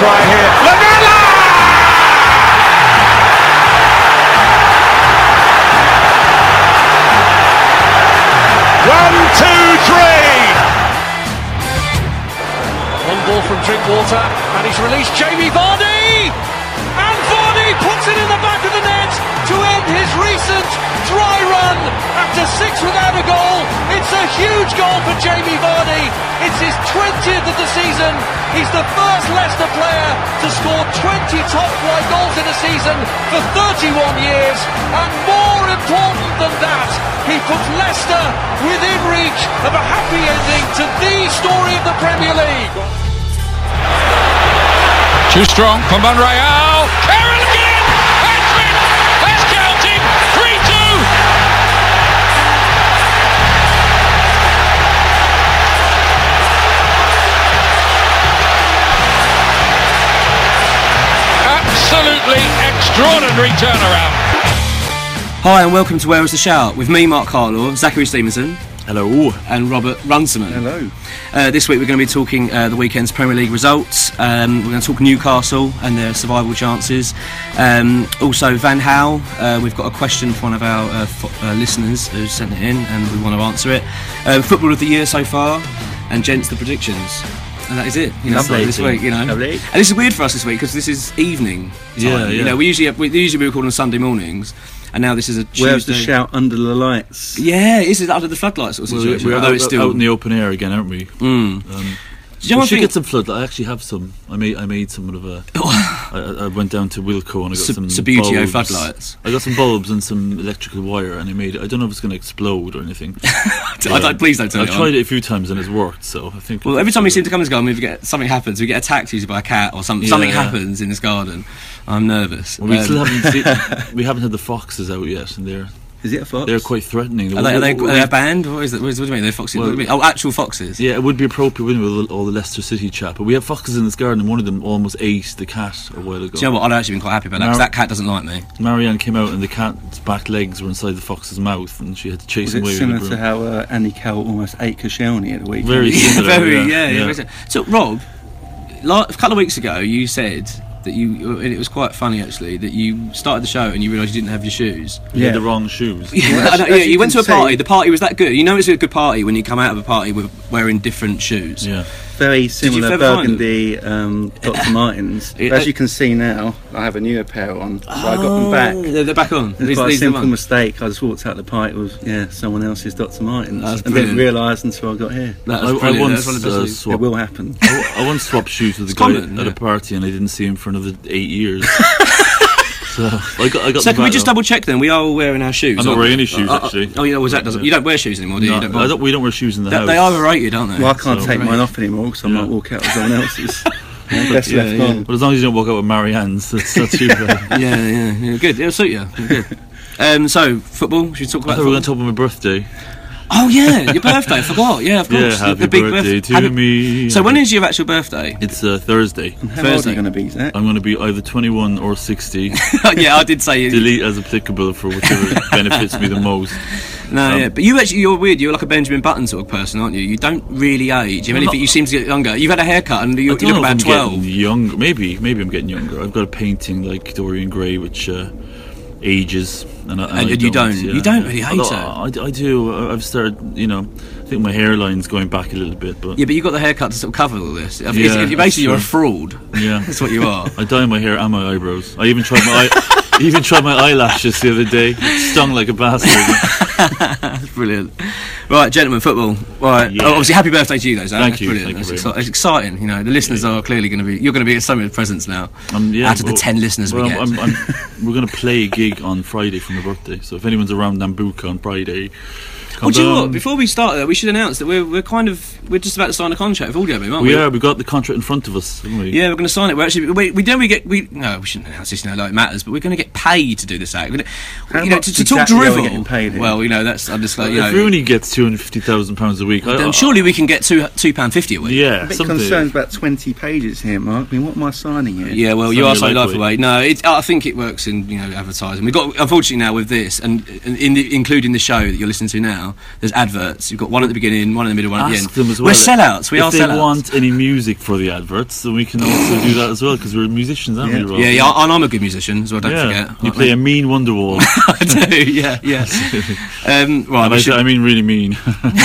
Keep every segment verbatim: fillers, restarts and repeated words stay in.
try here. Lamela! One, two, three! One ball from Drinkwater, and he's released Jamie Vardy! And Vardy puts it in the back of the net to end his recent dry run after six without a goal. It's a huge goal for Jamie Vardy. It's his twentieth of the season. He's the first Leicester player to score twenty top flight goals in a season for thirty-one years. And more important than that, he puts Leicester within reach of a happy ending to the story of the Premier League. Too strong for Monreal. Carroll again! Hat-trick! That's counting! three two! Absolutely extraordinary turnaround. Hi and welcome to Where Was the Shout with me, Mark Carlaw, Zachary Stevenson. Hello. And Robert Runciman. Hello. Uh, this week we're going to be talking uh, the weekend's Premier League results. Um, we're going to talk Newcastle and their survival chances. Um, also Van Gaal. Uh, we've got a question from one of our uh, fo- uh, listeners who sent it in and we want to answer it. Uh, football of the year so far, and gents, the predictions. And that is it. You know, Lovely. this week, you know. Lovely. And this is weird for us this week because this is evening time. Yeah, You yeah. know, we usually have, we usually we record on Sunday mornings, and now this is a Tuesday. Where's the shout under the lights? Yeah, this is under the floodlights sort of Well, situation. we're although out, it's still out in the open air again, aren't we? Mm. Um, Do you know we one should thing? get some floodlights. I actually have some. I made I made some of a. I, I went down to Wilco and I got Sub- some Subbuteo bulbs. floodlights. I got some bulbs and some electrical wire, and I made. I don't know if it's going to explode or anything. I don't, please don't tell I've me. tried it a few times and it's worked. So I think. Well, every time we seem to come to this garden, we get something happens. We get attacked usually by a cat or something. Yeah, something yeah. happens in this garden. I'm nervous. Well, we Um, still haven't. Seen, we haven't had the foxes out yet, and they're Is it a fox? they're quite threatening. Are they, are they, We- are they a band? What is it? What, is, what do you mean? They're foxes? Well- What do you mean? Oh, actual foxes. Yeah, it would be appropriate wouldn't it, with all the Leicester City chat, but we have foxes in this garden and one of them almost ate the cat a while ago. Do you know what? I'd actually been quite happy about that because Mar- that cat doesn't like me. Marianne came out and the cat's back legs were inside the fox's mouth and she had to chase Was him it away similar with to a broom. how uh, Andy Carroll almost ate Koscielny at the weekend? Very similar, Very, yeah, yeah, yeah. yeah. very- So, Rob, la- a couple of weeks ago, you said that you, and it was quite funny actually, that you started the show and you realised you didn't have your shoes. You had Yeah. the wrong shoes. Yeah, Well, I know, as- yeah, as you you went to can a party. see- The party was that good. You know, it's a good party when you come out of a party with wearing different shoes. Yeah. Very similar ever find burgundy um, Doctor Martens. Yeah. As you can see now, I have a newer pair on, so I got them back. Oh, They're, they're back on. It's These, quite a these are the simple ones. mistake. I just walked out the party with yeah someone else's Doctor Martens, That's and brilliant. didn't realise until I got here. That I, was I brilliant. once That's one of the best uh, things. It swapped. will happen. I, I once swapped shoes with a It's guy common, at yeah. a party and I didn't see him for another eight years. So I got. I got So them can we back just though. double check then? We are all wearing our shoes. I'm not aren't wearing we? any shoes, Uh, uh, actually. Oh, yeah, well, that doesn't. You don't wear shoes anymore, do you? No, you don't I don't, we don't wear shoes in the they, house. they are overrated, aren't they? Well, I can't So- take mine off anymore because I Yeah. might walk out with someone else's. Yeah, best Yeah, left yeah. on. But as long as you don't walk out with Marianne's, that's not too bad. yeah, yeah, yeah, good. It'll suit you. Good. Um, so football. Should we talk I about? thought we were going to football? talk about my birthday. Oh yeah, your birthday. I forgot. Yeah, of course. Yeah, The- happy the big birthday birth- to happy- me. So when is your actual birthday? It's uh, Thursday. How old are Thursday. you going to be, Zach? I'm going to be either twenty-one or sixty. Yeah, I did say you. Delete as applicable for whichever benefits me the most. No, Um, yeah, but you actually, you're weird. You're like a Benjamin Button sort of person, aren't you? You don't really age. If I'm anything, not- you seem to get younger. You've had a haircut and you, I you don't look know about if I'm twelve. getting younger. Maybe, maybe I'm getting younger. I've got a painting like Dorian Gray, which uh, ages, and, I, and, And I you don't. yeah, You don't yeah. really hate Although I, I do. I've started. You know, I think my hairline's going back a little bit, but Yeah, but you got the haircut to sort of cover all this. If Yeah, if you basically, you're a that's fraud. yeah. That's what you are. I dye my hair and my eyebrows. I even tried my eye, even tried my eyelashes the other day. It stung like a bastard. That's brilliant. Right, gentlemen, football. Right. Yeah. Oh, obviously, happy birthday to you, though. Zach. Thank That's you, Brilliant. thank you That's very exci- it's exciting. You know, the listeners are clearly going to be. You're going to be at some of the presents now. Um, yeah, out of the well- ten listeners well, we get. I'm, I'm, we're going to play a gig on Friday for my birthday. So if anyone's around Nambucca on Friday, come Well, do you know what? down. Before we start, though, we should announce that we're we're kind of we're just about to sign a contract with Audio Boom, aren't we? We are. We've got the contract in front of us, haven't we? Yeah, we're going to sign it. We're actually we we don't we get we no we shouldn't announce this now like it matters, but we're going to get paid to do this act. We're gonna, How you know, much to, to talk exactly are we drivel. getting paid here? Well, you know that's I'm just like you If know. Rooney gets two hundred fifty thousand pounds a week, I, Then I, surely we can get two two pound fifty a week. yeah, I'm a bit something. concerned about twenty pages here, Mark. I mean, what am I signing here? Yeah, well, It's you only are so life lightweight. away. No, it, I think it works in you know advertising. We've got unfortunately now with this and in the, including the show that you're listening to now, now, there's adverts. You've got one at the beginning, one in the middle, one at the Ask end. them as well. We're sellouts. We if are they sellouts. want any music for the adverts, then we can also do that as well because we're musicians, aren't Yeah. we, Rob? Yeah, yeah, and I'm a good musician as well. Don't Yeah. forget. You play a mean Wonderwall. I do. Yeah, yeah. um, right. And we I, should- I mean, really mean.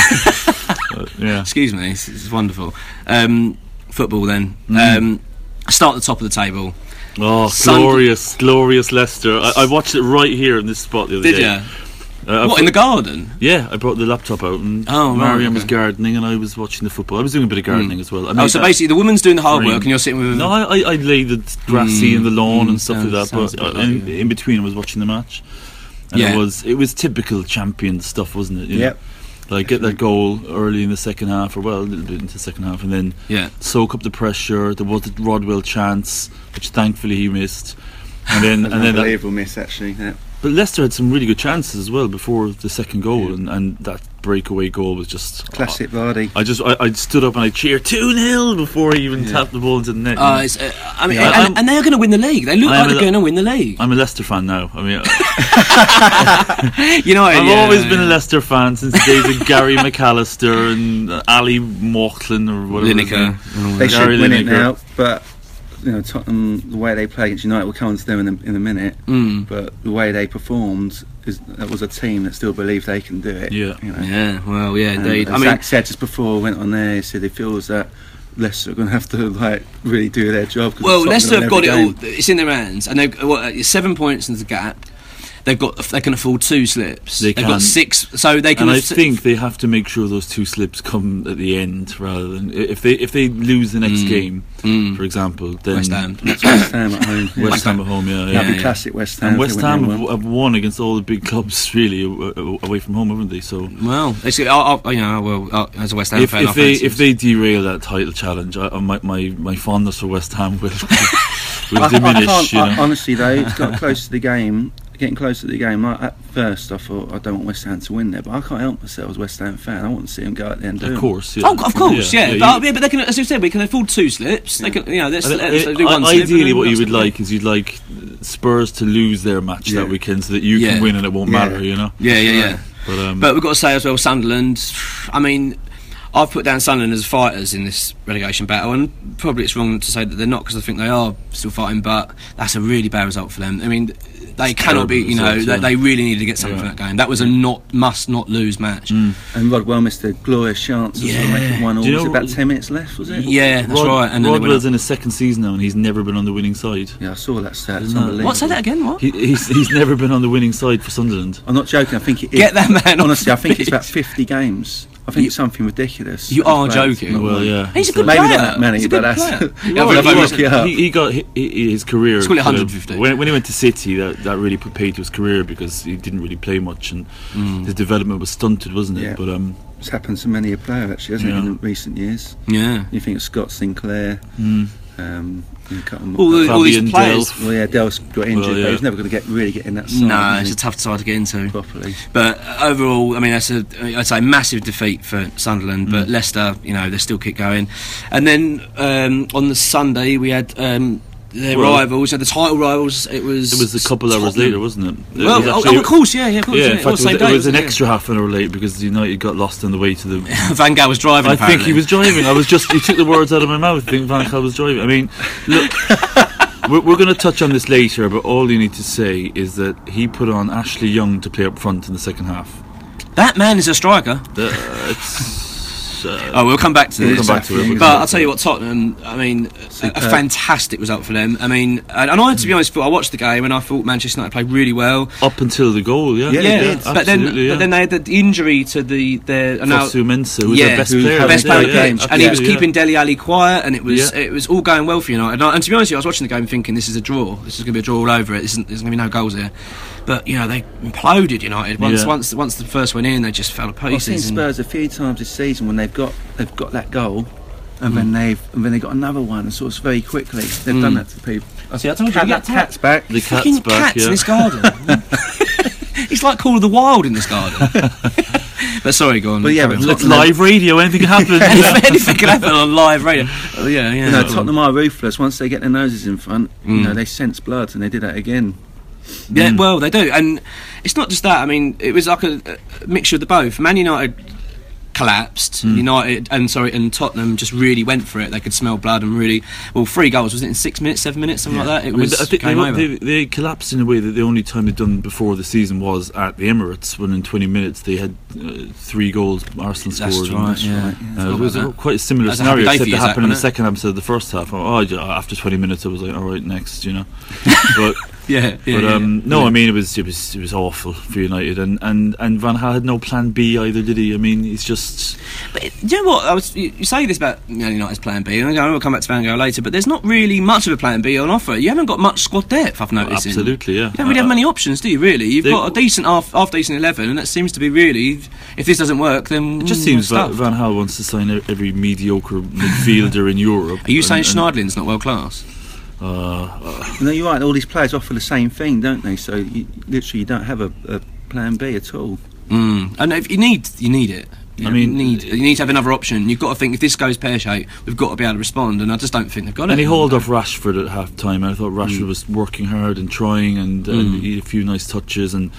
But, yeah. Excuse me. It's, it's wonderful. Um, football then. Mm. Um, start at the top of the table. Oh, Sun- glorious, glorious Leicester. I, I watched it right here in this spot the other Did day. you? Uh, I What, put- in the garden? Yeah, I brought the laptop out and Oh, right, Mariam was okay. gardening and I was watching the football. I was doing a bit of gardening as well. I Oh, made so that basically the woman's doing the hard dream. work and you're sitting with... No, I, I, I laid the grassy Mm, and the lawn mm, and stuff sounds- like that. sounds But a bit uh, like in, it. in between, I was watching the match, and Yeah. it was it was typical champion stuff, wasn't it? You know? Yep. Like get that goal early in the second half, or well, a little bit into the second half, and then Yeah. soak up the pressure. There was the Rodwell chance, which thankfully he missed, and then and then that, Unbelievable miss, actually. Yeah. but Leicester had some really good chances as well before the second goal, and, and that breakaway goal was just Classic Vardy. I just I, I stood up and I cheered two nil before he even tapped the ball into the net. you Uh, know. it's, uh, I mean, Yeah, and, I'm- and they're going to win the league. They look I like am they're a- going to win the league. I'm a Leicester fan now. I mean, You know, I've yeah, always been a yeah. Leicester fan since the days of Gary McAllister and uh, Ali Mauchlan or whatever. his Lineker. name. They Gary should win it Lineker. now, but you know Tottenham, the way they play against United, we'll come on to them in a, in a minute. Mm. But the way they performed, is that was a team that still believed they can do it. Yeah. you know. Yeah, well, yeah, And indeed. as I mean, Zach said just before we went on there, he said he feels that Leicester are going to have to like really do their job. 'cause well, Tottenham Leicester win have got it every all. game. It's in their hands, and they've what, it's seven points into the gap. They've got. They can afford two slips. They They've can. got six, so they can. And I aff- think they have to make sure those two slips come at the end rather than if they if they lose the next game, Mm. for example, then West Ham. That's West Ham at home. Yeah. West Ham at home, yeah, yeah. That'd be yeah. classic West Ham. And if West they went Ham there have, well. have won against all the big clubs really a- a- away from home, haven't they? So Well, it's, I, I, you know, well, uh, as a West Ham if, fan, I if they fancy if it. they derail that title challenge, I, I, my, my my fondness for West Ham will will I, I diminish. can't, you know. I, honestly though, it's got close to the game. Getting close to the game, I, at first I thought I don't want West Ham to win there, but I can't help myself as a West Ham fan. I want to see them go out there and do Of it. course, yeah. Oh, of course, yeah, you- but, yeah, but they can, as you said, we can afford two slips. They can, you know, let's, I- let's I- do one I- slip. and ideally, then what you that's would it. like is you'd like Spurs to lose their match Yeah. that weekend so that you Yeah. can win and it won't Yeah. matter, you know. Yeah, yeah, yeah. But um, But we've got to say as well, Sunderland. I mean, I've put down Sunderland as fighters in this relegation battle, and probably it's wrong to say that they're not because I think they are still fighting. But that's a really bad result for them. I mean, they cannot be. You know, result, they, yeah. they really needed to get something Yeah. from that game. That was a not must not lose match. Mm. And Rodwell missed a glorious chance as well, Yeah. making one all. Do you Was it know- about ten minutes left? Was it? Yeah, that's Rod- right. And then they went Rodwell's up. in his second season now, and he's never been on the winning side. Yeah, I saw that stat. It's No. unbelievable. What? Say that again. What? He, he's he's never been on the winning side for Sunderland. I'm not joking. I think it is. Get that man off Honestly, I think the it's about pitch. fifty games. I think You- it's something ridiculous. You Those are players joking. not Well, won. yeah. He's a good Maybe player. not that many, He's a but good that's- player. He Yeah, was, but he if I was. was- Yeah. He, he got hi- hi- his career. Let's call it kind one of- hundred fifty. When, when he went to City, that, that really put paid to his career because he didn't really play much and Mm. his development was stunted, wasn't it? Yeah. But um, It's happened to many a player actually, hasn't Yeah. it, in recent years? Yeah. You think of Scott Sinclair, mm, um, you know, cut 'em- All, the, all these Fabian players. Delph. well, yeah, Delph's got injured, Well, but yeah. he was never going to get really get in that side. No, was it's he, a tough side to get into. properly. But overall, I mean, that's a I'd say massive defeat for Sunderland. But Leicester, you know, they still keep going. And then um, on the Sunday we had um, their Well- rivals, uh, the title rivals. It was it was a couple hours Tottenham. later, wasn't it? It Well, was oh, actually- oh, of course, yeah, yeah, of course. Yeah, Yeah, in it fact, was it the same was, day, it was an wasn't it? extra half an hour late because United got lost on the way to the. Van Gaal was driving. I think apparently. he was driving. I was just. He took the words out of my mouth. I think Van Gaal was driving. I mean, look, we're, we're going to touch on this later, but all you need to say is that he put on Ashley Young to play up front in the second half. That man is a striker. The, uh, it's. Uh, Oh, we'll come back to We'll this. come back to it, we'll come But back I'll to tell you it. what, Tottenham. I mean, a, a Superb. fantastic result for them. I mean, and, and I, to be honest, thought I watched the game and I thought Manchester United played really well. up until the goal, yeah. Yeah, Yeah, they did. but then, absolutely, yeah. but then they had the injury to the their. now- Fosu Mensah was yeah, their best who's player. had best Yeah, player of the yeah, game, and he was absolutely, keeping Dele Alli quiet, and it was Yeah. it was all going well for United. And, I, and to be honest, with you, I was watching the game thinking this is a draw. This is going to be a draw all over it. This isn't, there's going to be no goals here. But you know they imploded United once Yeah. once once the first went in. They just fell to I've seen pieces. and- Spurs a few times this season when they've got they've got that goal, and then they've and then they got another one, and sort of very quickly they've Mm. done that to people. See, I told you, Cat, you that get cat's back. The cat's fucking back, cats yeah. in this garden. It's like Call of the Wild in this garden. But sorry, go on. But yeah, carry but on. look- It's live radio. Anything can happen. anything, anything can happen on live radio. Oh, yeah, yeah. You know, Tottenham are ruthless. Once they get their noses in front, you Mm. know they sense blood, and they did that again. Yeah, well, they do, and it's not just that. I mean, it was like a, a mixture of the both. Man United collapsed. Mm. United and sorry, and Tottenham just really went for it. They could smell blood and really well. Three goals, was it in six minutes, seven minutes, something yeah. like that? It I was. Mean, I think game they, over. They, they collapsed in a way that the only time they'd done before the season was at the Emirates, when in twenty minutes they had uh, three goals. Arsenal that's scored. Right, that's yeah. right. Yeah. Uh, it was a, quite a similar that's scenario, a except it happened in the it? second half instead of the first half. Oh, after twenty minutes, I was like, all right, next, you know. But yeah, yeah, but um, yeah. no, yeah. I mean it was it was it was awful for United, and, and, and Van Gaal had no plan B either, did he? I mean, he's just. But do you know what? I was you, you say this about Man United's plan B, and I know we'll come back to Van Gaal later. But there's not really much of a plan B on offer. You haven't got much squad depth. I've noticed. Absolutely, yeah. You don't really uh, have many options, do you? Really, you've they, got a decent half, half decent eleven, and that seems to be really. If this doesn't work, then it just mm, seems Van, Van Gaal wants to sign every mediocre midfielder in Europe. Are you saying and, and Schneiderlin's not world class? Uh, uh, no, you're right. All these players offer the same thing, don't they? So you, literally, you don't have a, a plan B at all. Mm. And if you need, you need it. You I know, mean, you need, you need to have another option. You've got to think if this goes pear shaped, we've got to be able to respond. And I just don't think they've got it. And he hauled off Rashford at half time. I thought Rashford mm. was working hard and trying, and uh, mm. he had a few nice touches, and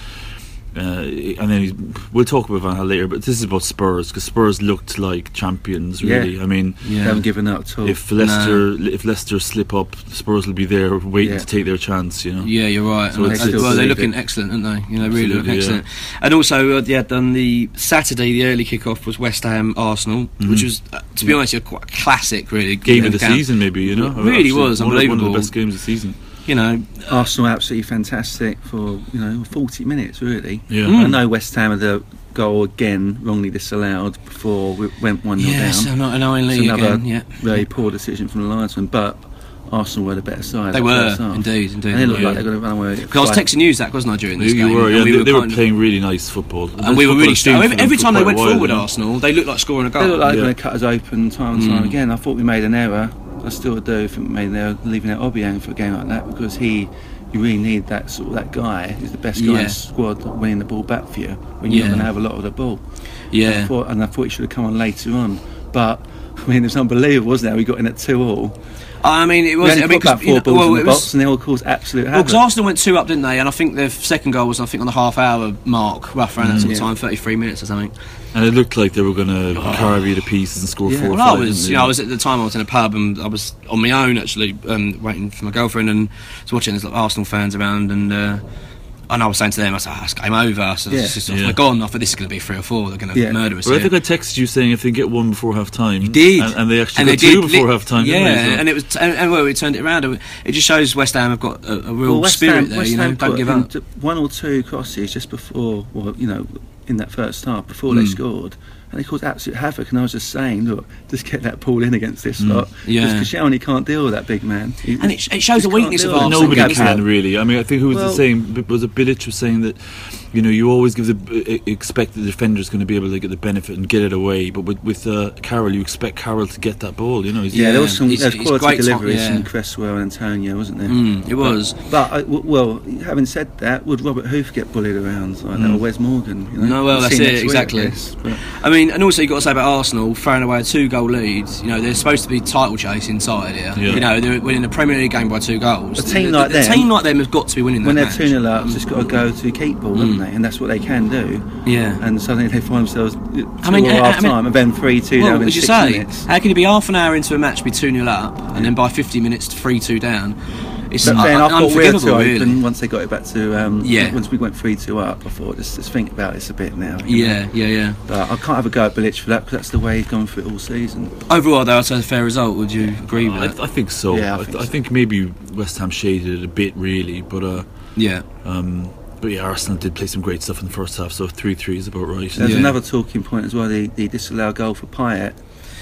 uh, and then he's, we'll talk about Van Gaal later. But this is about Spurs, because Spurs looked like champions. Really, yeah. I mean, yeah. they haven't given up at all. If Leicester, no. if Leicester slip up, Spurs will be there waiting yeah. to take their chance. You know. Yeah, you're right. So it's, it's, well, they're looking it. excellent, aren't they? You know, really Absolutely, looking excellent. Yeah. And also, uh, yeah, done the Saturday, the early kick-off was West Ham Arsenal, mm-hmm. which was, uh, to be honest, a quite classic, really game of the count. season, maybe. You know, it really Absolutely. was one unbelievable. Of, one of the best games of the season. You know, Arsenal absolutely fantastic for you know forty minutes really. Yeah. Mm. I know West Ham had the goal again wrongly disallowed before we went one nil yes, down. not annoyingly it's another again. Yeah, very poor decision from the linesman, but Arsenal were the better side. They were indeed, indeed. And they looked yeah. like they were going to run away. Because I was texting you, Zach, wasn't I, during this you game? were, yeah. We they were, they were playing really nice football, and, and we were really strong. Every, every time they went forward, while, Arsenal, they looked like scoring a goal. They looked like yeah. they were going to cut us open time and time mm. again. I thought we made an error. I still do. I think we made an error leaving out Obiang for a game like that, because he. You really need that sort of that guy who's the best guy yeah. in the squad winning the ball back for you when yeah. you're going to have a lot of the ball. Yeah, and I thought, and I thought he should have come on later on, but I mean, it was unbelievable, wasn't it? We got in at two all. I mean, it was. We only I mean, put about four you know, balls well, in the was, box, and they all caused absolute havoc. Well, because Arsenal went two up, didn't they? And I think their second goal was, I think, on the half-hour mark, rough around mm, that sort of yeah. time, thirty-three minutes or something. And it looked like they were going to oh. carve you to pieces and score yeah. four. Well, or five, I was, you know, I was at the time I was in a pub and I was on my own actually, um, waiting for my girlfriend, and I was watching. There's like Arsenal fans around, and uh, and I was saying to them, I said, oh, it's game over. So yeah. it's just, yeah. they're gone. I thought this is going to be three or four. They're going to yeah. murder us. Well, here. I think I texted you saying if they get one before half time, you did, and, and they actually and got they two did, before li- half time. Yeah, didn't they? So. and it was, and, and well, we turned it around. It just shows West Ham have got a, a real well, West spirit Ham, there. West You know, Ham don't give up. One or two crosses just before, well, you know, in that first half before mm. they scored. And they caused absolute havoc, and I was just saying, look, just get that ball in against this mm. lot. Yeah. Because Koscielny can't deal with that big man. He, and it, it shows the weakness of Arsenal. Nobody can really. I mean, I think who was well, the saying? Was it Bilic was saying that, you know, you always give the expect the defender's going to be able to get the benefit and get it away, but with with uh, Carroll, you expect Carroll to get that ball. You know, yeah, yeah, there was some he's, there was he's quality deliveries top, yeah. from Cresswell and Antonio, wasn't there? Mm, it was. But, but I, w- well, having said that, would Robert Hoof get bullied around like mm. that, or Wes Morgan? You know? No, well, We'll that's see it next exactly. This, I mean, and also you've got to say about Arsenal throwing away a two-goal lead. You know, they're supposed to be title chase inside here. Yeah. You know, they're winning a Premier League game by two goals. A team the, like the, the them, team like them has got to be winning when that they're match. two nil up, just got to go to keep ball, haven't they? And that's what they can do. Yeah. And suddenly they find themselves two I mean, or I, half I mean, time, and then three two well, down in as you six say, minutes. how can you be half an hour into a match, be two nil up, and then by fifty minutes three two down? It's But un- then I thought we were unforgivable, too really. open once they got it back to um, Yeah. once we went three two up. I thought just, just think about this a bit now. Yeah, know? yeah, yeah. But I can't have a go at Bilic for that, because that's the way he's gone through it all season. Overall, though, I'd say a fair result. Would you agree with I, that? I think so. Yeah, I I, think th- I so. think maybe West Ham shaded it a bit, really, but uh, Yeah. um, but yeah, Arsenal did play some great stuff in the first half, so three three is about right. There's Yeah. another talking point as well. The, the disallowed goal for Payet,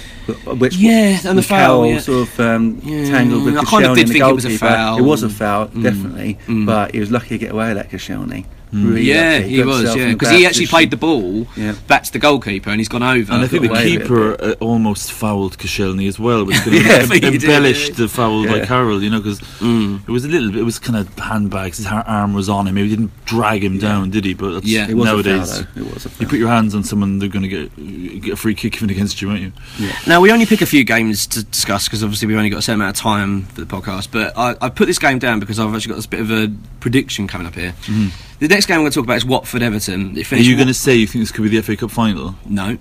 which Yeah, and the foul, Carroll yeah. sort of um, Yeah, tangled with I kind of Koscielny did and the think it was a goalkeeper. foul. It was a foul, Mm. definitely, Mm. but he was lucky to get away with that, Koscielny. Really Yeah, lucky. he Got was. himself in Yeah, a because bad he actually position. played the ball Yeah. back to the goalkeeper, and he's gone over. And I think the got away with it, keeper uh, almost fouled Koscielny as well, which kind of Yeah, I em- think he did, embellished yeah. the foul by Yeah. Carroll, you know, because Mm. it was a little bit, it was kind of handbags, his har- arm was on him, maybe he didn't drag him down, did he? But that's, Yeah. It was nowadays, a foul, though. It was a you foul. put your hands on someone, they're going to get get a free kick even against you, won't you? Now, we only pick a few games to discuss because obviously we've only got a certain amount of time for the podcast, but I, I put this game down because I've actually got this bit of a prediction coming up here. The next game I'm going to talk about is Watford-Everton. It Are finished you going to wa- say you think this could be the F A Cup final? No.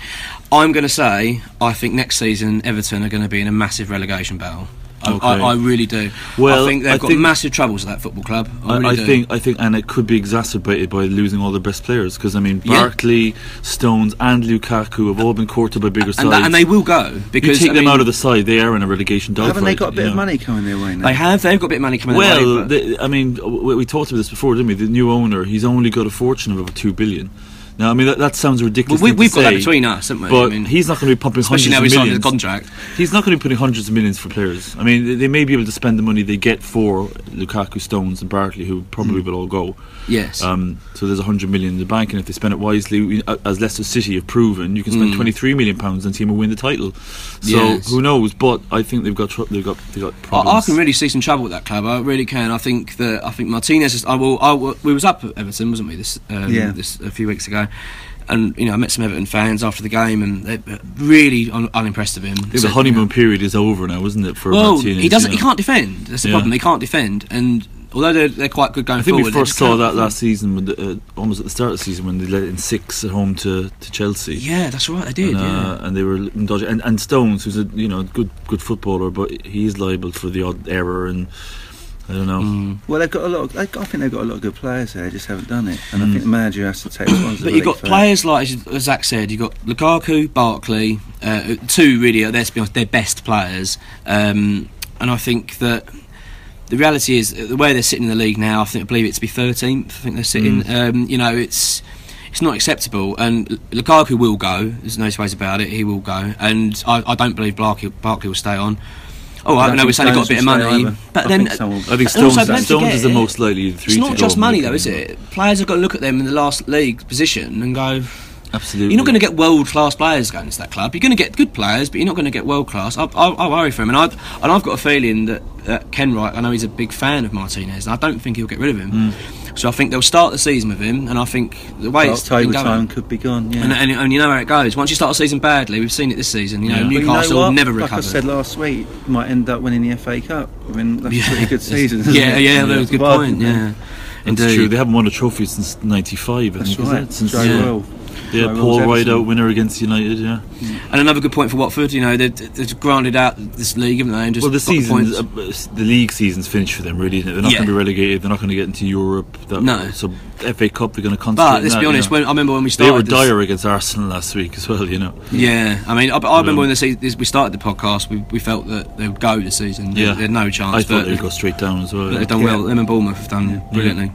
I'm going to say I think next season Everton are going to be in a massive relegation battle. I, Okay. I, I really do. Well, I think they've I got think- massive troubles at that football club. I, I, really I do. think, I think, and it could be exacerbated by losing all their best players. Because I mean, Yeah. Barkley, Stones, and Lukaku have all been courted by bigger sides. and, that, and they will go you because take I them mean, out of the side, they are in a relegation dogfight. Haven't they got a bit you of know. money coming their way now? They have. They've got a bit of money coming their way. Well, but- the, I mean, we, we talked about this before, didn't we? The new owner, he's only got a fortune of about two billion. Now, I mean, that, that sounds ridiculous. Well, we, thing to we've got that say, between us, haven't we? But I mean, he's not going to be pumping especially now hundreds he's of signed his millions. contract. He's not going to be putting hundreds of millions for players. I mean, they, they may be able to spend the money they get for Lukaku, Stones, and Barkley, who probably Mm. will all go. Yes. Um, so there's a hundred million in the bank, and if they spend it wisely, we- uh, as Leicester City have proven, you can spend Mm. twenty-three million pounds and the team will win the title. So Yes. who knows? But I think they've got tr- they've got they've got I, problems. I can really see some trouble with that club. I really can. I think that I think Martinez. Is, I will. I will we was up at Everton, wasn't we? This um, Yeah. this a few weeks ago, and you know I met some Everton fans after the game, and they're really un- unimpressed with him. I think So, the honeymoon you know, period is over now, isn't it? For well, Martinez, he doesn't. you He know? can't defend. That's the Yeah. problem. He can't defend, and although they're, they're quite good going I think forward, we they first just saw can't that defend. last season, when the, uh, almost at the start of the season, when they let in six at home to, to Chelsea. Yeah, that's right. They did. And, uh, yeah. and they were looking dodgy. And, and Stones, who's a you know good good footballer, but he's liable for the odd error. And I don't know. Mm. Well, they've got a lot. Of, I think they've got a lot of good players there. Just haven't done it. And I think the manager has to take responsibility. But you've got for players like, as Zach said, you've got Lukaku, Barkley, uh, two really, let's be honest, they're best players. Um, and I think that the reality is, uh, the way they're sitting in the league now, I think I believe it to be thirteenth. I think they're sitting. Um, you know, it's it's not acceptable. And Lukaku will go. There's no two ways about it. He will go. And I, I don't believe Barkley, Barkley will stay on. Oh, I, don't know think we've only got a Stones bit of will stay money, either. but I then think someone- I think and also, Stones, don't Stones is the forget, most likely of the three It's to not go, just money, in my though, is opinion. it? Players have got to look at them in the last league position and go, Absolutely. you're not going to get world class players going to that club. You're going to get good players, but you're not going to get world class. I, I, I worry for him, and I and I've got a feeling that uh, Ken Wright. I know he's a big fan of Martinez, and I don't think he'll get rid of him. Mm. So I think they'll start the season with him, and I think the way it's been October going, time could be gone. Yeah. and, and, and you know how it goes. Once you start the season badly, we've seen it this season. You know, Yeah. But you know Newcastle what? never like recovered. I said last week, might end up winning the F A Cup. I mean, that's a pretty good season. isn't yeah, it? yeah, that was a good Survived, point. yeah. Yeah, That's indeed. true. They haven't won a trophy since ninety-five. I That's think, right. Is it? Since Joe yeah. Royle. yeah, Joe Paul Royle's Rideout, Everton. winner against United. Yeah. And another good point for Watford. You know, they've, they've grounded out this league, haven't they? And just Well, the got the season, points. uh, the league season's finished for them, really. Isn't it? They're not Yeah. going to be relegated. They're not going to get into Europe. That, No. So F A Cup, they're going to concentrate. But let's on be that, honest. you know. When I remember when we They started, were this- dire against Arsenal last week as well. You know. Yeah, I mean, I, I remember Um, when the se- this, we started the podcast, we, we felt that they would go this season. Yeah. They had no chance. I thought but they'd go straight down as well. but yeah. they've done Yeah. well. Them and Bournemouth have done brilliantly.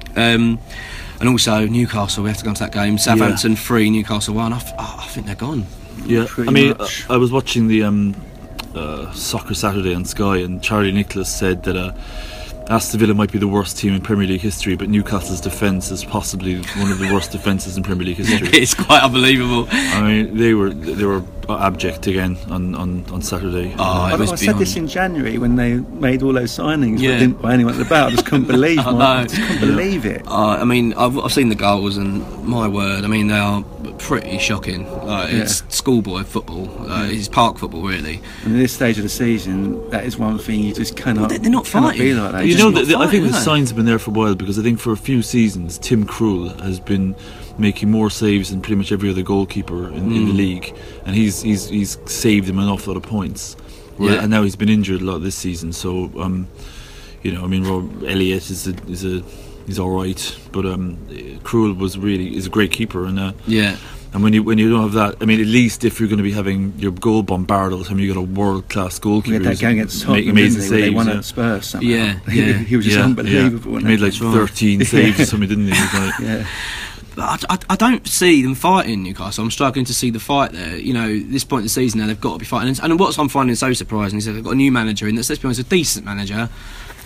Um, and also Newcastle, we have to go into that game. Southampton three, Newcastle one. I, f- oh, I think they're gone. Yeah, Pretty I mean, much. I, I was watching the um, uh, Soccer Saturday on Sky, and Charlie Nicholas said that uh, Aston Villa might be the worst team in Premier League history, but Newcastle's defence is possibly one of the worst defences in Premier League history. It's quite unbelievable. I mean, they were they were abject again on, on, on Saturday. Oh, I, it I was said beyond. this in January when they made all those signings. Yeah. But didn't buy anyone about. I just couldn't believe. I my, know. I just couldn't believe it. Uh, I mean, I've, I've seen the goals, and my word, I mean, they are pretty shocking. Like, It's Yeah. schoolboy football. Uh, It's park football, really. And at this stage of the season, that is one thing you just cannot. They- they're not cannot fighting. be like that. You just know, not the, the, I think fighting, the are they? signs have been there for a while, because I think for a few seasons Tim Krul has been making more saves than pretty much every other goalkeeper in, in the Mm. league, and he's he's he's saved him an awful lot of points. Where- Yeah. And now he's been injured a lot this season, so um, you know, I mean, Rob Elliott is a, is a he's all right, but um, Krul was really is a great keeper, and uh, Yeah. and when you when you don't have that, I mean, at least if you're going to be having your goal bombarded all the time, you got a world class We goalkeeper had that who's game against Tottenham, making amazing didn't we, where saves. they won yeah. at Spurs somehow. Yeah, he, yeah. he was just Yeah, unbelievable. yeah. wasn't He he? made like That's right. thirteen saves or something, didn't he? He was like- Yeah. But I, I, I don't see them fighting Newcastle. I'm struggling to see the fight there. You know, this point in the season now, they've got to be fighting. And, and what I'm finding so surprising is that they've got a new manager in that's, let's be honest, a decent manager.